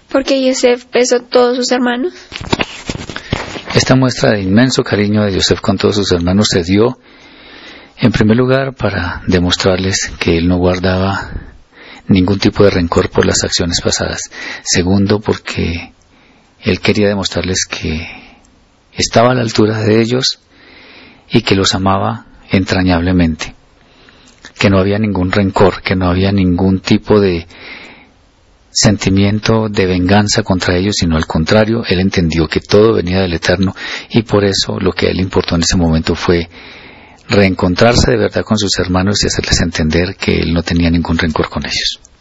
Porque Yosef besó a todos sus hermanos. Esta muestra de inmenso cariño de Yosef con todos sus hermanos se dio, en primer lugar, para demostrarles que él no guardaba ningún tipo de rencor por las acciones pasadas. Segundo, porque él quería demostrarles que estaba a la altura de ellos y que los amaba entrañablemente, que no había ningún rencor, que no había ningún tipo de sentimiento de venganza contra ellos, sino al contrario, él entendió que todo venía del Eterno, y por eso lo que a él le importó en ese momento fue reencontrarse de verdad con sus hermanos y hacerles entender que él no tenía ningún rencor con ellos.